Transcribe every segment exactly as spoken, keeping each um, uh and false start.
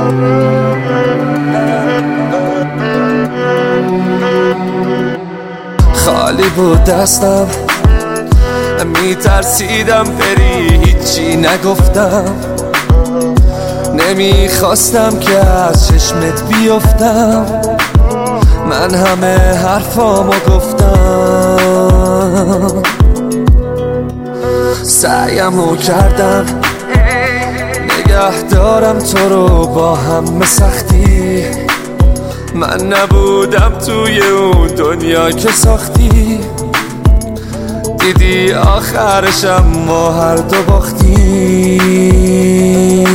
خالی بود دستم، میترسیدم بری، هیچی نگفتم، نمیخواستم که از چشمت بیفتم، من همه حرفامو گفتم، سعیمو کردم نگه دارم تو رو با همه سختی، من نبودم توی اون دنیا که ساختی، دیدی آخرشم ما هر دو باختی.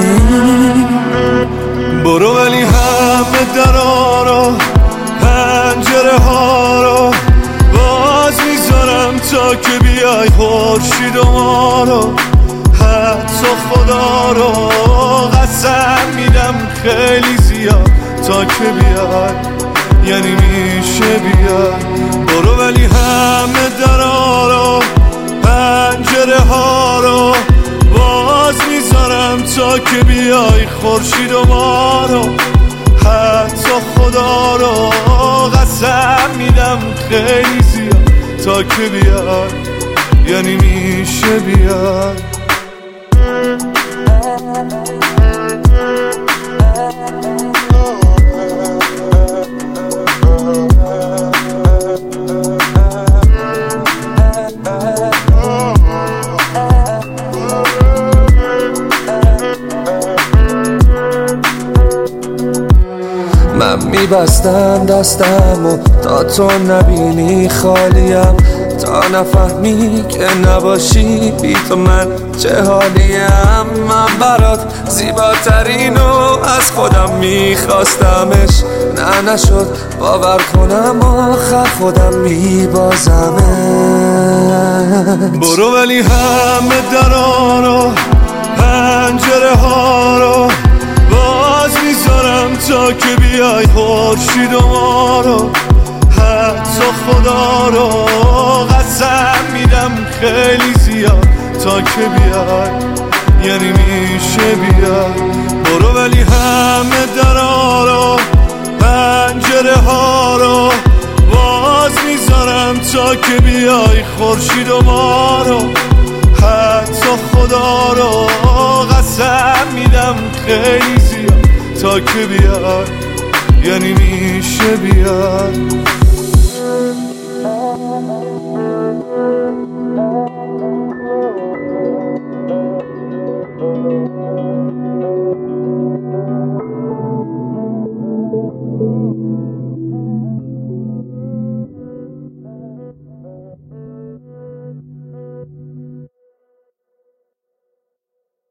برو ولی همه درا رو پنجره ها رو باز میذارم تا که بیای خورشید و ما رو، حتی خدا رو قسم میدم خیلی زیاد تا که بیای، یعنی میشه بیای. برو ولی همه درا رو پنجره ها رو باز میذارم تا که بیای خورشید و ما رو، حتی خدا رو قسم میدم خیلی زیاد تا که بیای، یعنی میشه بیای. من میبستم دستمو تا تو نبینی خالیم، تا نفهمی که نباشی بی تو من چه حالیم. من برات زیباترینو از خودم میخواستمش، نه نشد باور کنم آخر خودم میبازمش. برو ولی همه درا رو پنجره ها رو باز میذارم تا که بیای خورشید و ما رو، حتی خدا رو قسم میدم خیلی زیاد تا که بیای، یعنی میشه بیای. برو ولی همه درا رو پنجره ها رو باز میذارم تا که بیای خورشید و ما رو، حتی خدا رو قسم میدم خیلی زیاد تا که بیای، یعنی میشه بیای.